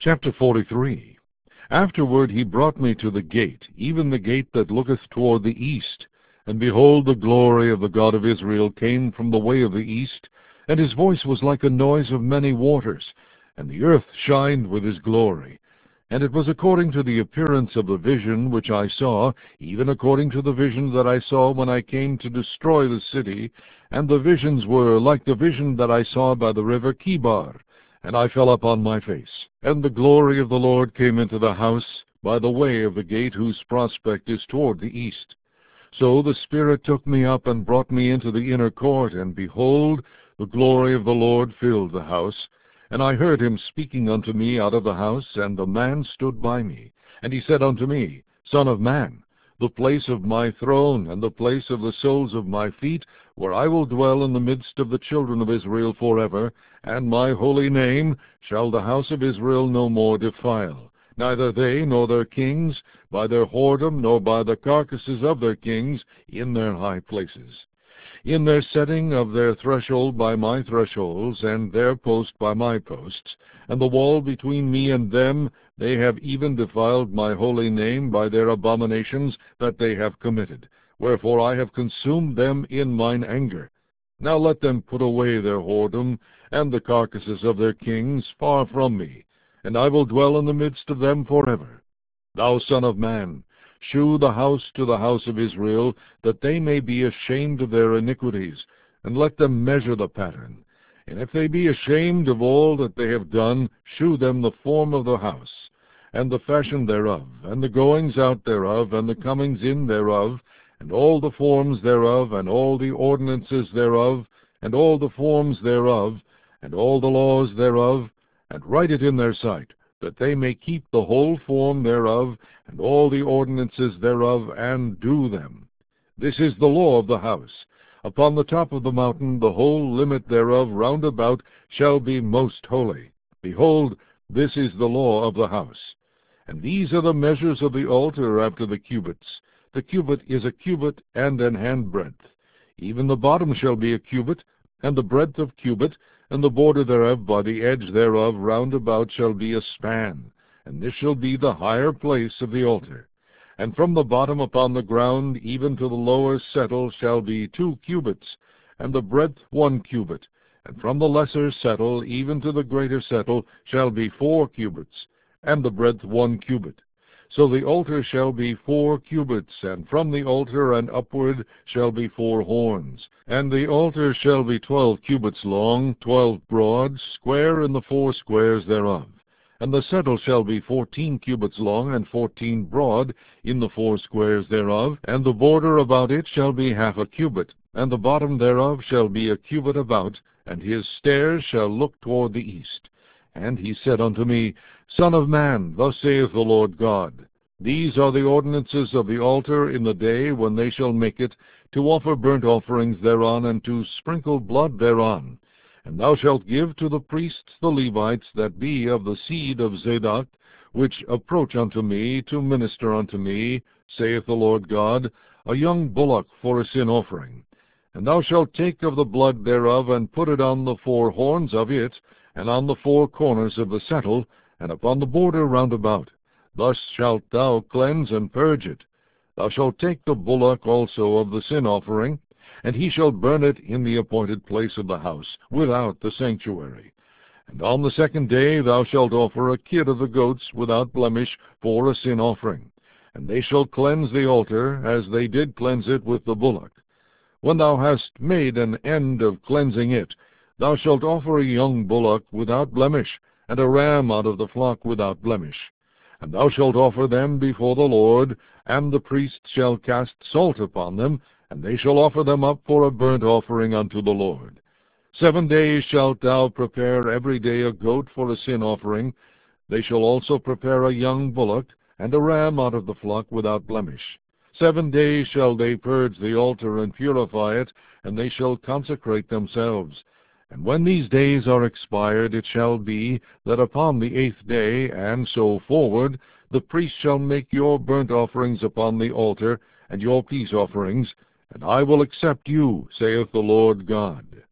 Chapter 43. Afterward he brought me to the gate, even the gate that looketh toward the east. And behold, the glory of the God of Israel came from the way of the east, and his voice was like a noise of many waters, and the earth shined with his glory. And it was according to the appearance of the vision which I saw, even according to the vision that I saw when I came to destroy the city. And the visions were like the vision that I saw by the river Chebar. And I fell upon my face. And the glory of the Lord came into the house by the way of the gate whose prospect is toward the east. So the Spirit took me up and brought me into the inner court, and behold, the glory of the Lord filled the house. And I heard him speaking unto me out of the house, and the man stood by me. And he said unto me, Son of man, the place of my throne, and the place of the soles of my feet, where I will dwell in the midst of the children of Israel forever, and my holy name shall the house of Israel no more defile, neither they nor their kings, by their whoredom, nor by the carcasses of their kings in their high places. In their setting of their threshold by my thresholds, and their post by my posts, and the wall between me and them, they have even defiled my holy name by their abominations that they have committed. Wherefore I have consumed them in mine anger. Now let them put away their whoredom, and the carcasses of their kings far from me, and I will dwell in the midst of them forever. Thou son of man, shew the house to the house of Israel, that they may be ashamed of their iniquities, and let them measure the pattern. And if they be ashamed of all that they have done, shew them the form of the house, and the fashion thereof, and the goings out thereof, and the comings in thereof, and all the forms thereof, and all the ordinances thereof, and all the forms thereof, and all the laws thereof, and write it in their sight, that they may keep the whole form thereof, and all the ordinances thereof, and do them. This is the law of the house. Upon the top of the mountain the whole limit thereof round about shall be most holy. Behold, this is the law of the house. And these are the measures of the altar after the cubits. The cubit is a cubit and an handbreadth. Even the bottom shall be a cubit, and the breadth of cubit, and the border thereof by the edge thereof round about shall be a span. And this shall be the higher place of the altar. And from the bottom upon the ground even to the lower settle shall be 2 cubits, and the breadth 1 cubit. And from the lesser settle even to the greater settle shall be 4 cubits, and the breadth 1 cubit. So the altar shall be 4 cubits, and from the altar and upward shall be 4 horns. And the altar shall be 12 cubits long, 12 broad, square in the 4 squares thereof. And the settle shall be 14 cubits long, and 14 broad in the 4 squares thereof. And the border about it shall be half a cubit, and the bottom thereof shall be a cubit about, and his stairs shall look toward the east. And he said unto me, Son of man, thus saith the Lord God, These are the ordinances of the altar in the day when they shall make it, to offer burnt offerings thereon, and to sprinkle blood thereon. And thou shalt give to the priests the Levites that be of the seed of Zadok, which approach unto me to minister unto me, saith the Lord God, a young bullock for a sin offering. And thou shalt take of the blood thereof, and put it on the 4 horns of it, and on the 4 corners of the settle, and upon the border round about. Thus shalt thou cleanse and purge it. Thou shalt take the bullock also of the sin offering, and he shall burn it in the appointed place of the house, without the sanctuary. And on the 2nd day thou shalt offer a kid of the goats without blemish for a sin offering. And they shall cleanse the altar, as they did cleanse it with the bullock. When thou hast made an end of cleansing it, thou shalt offer a young bullock without blemish, and a ram out of the flock without blemish. And thou shalt offer them before the Lord, and the priest shall cast salt upon them, and they shall offer them up for a burnt offering unto the Lord. 7 days shalt thou prepare every day a goat for a sin offering. They shall also prepare a young bullock, and a ram out of the flock without blemish. 7 days shall they purge the altar and purify it, and they shall consecrate themselves. And when these days are expired, it shall be that upon the 8th day, and so forward, the priest shall make your burnt offerings upon the altar, and your peace offerings, and I will accept you, saith the Lord God.